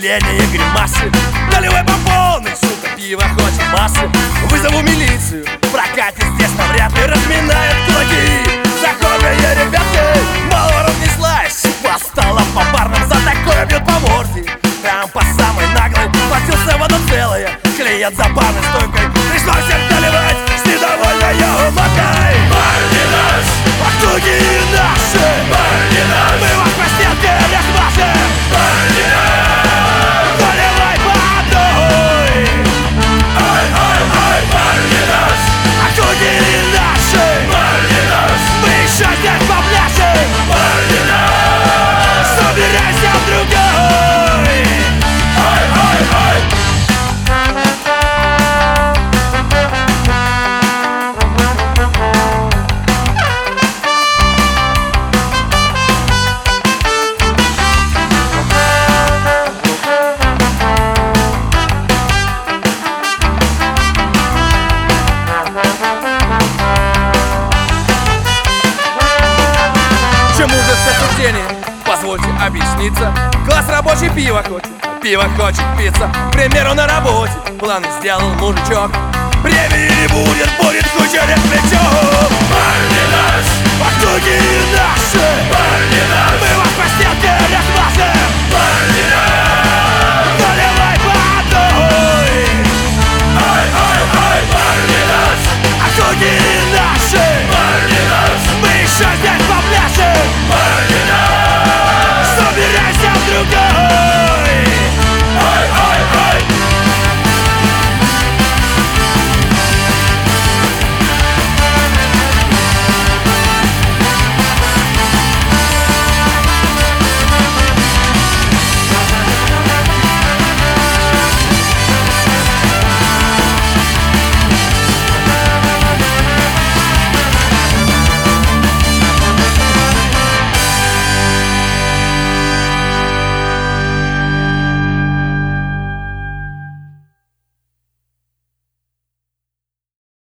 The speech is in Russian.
давление и гримасы. Наливай по полной, сука, пиво хочет массы. Вызову милицию, прокатит здесь навряд ли. Разминает кулаки, закованные ребятки. Мало разнеслась, по столам, по барным. За такое бьют по морде, прям по самой наглой. Платился вода целая, клиент за барной стойкой. Пришлось всем доливать, с недовольной умотай. Парни наш, А другие наши, парни наш, мы вас по стенке размажем. парни наш, Наливай по одной. ай, парни наш, А другие наши, парни наш, мы еще здесь попляшем. парни наш, Собирайся в другой. ай. Чему же все суждение? Позвольте объясниться. Класс рабочий пиво хочет, пиво хочет пицца. К примеру, на работе планы сделал мужичок. Премии не будет, будет куча лет плечо.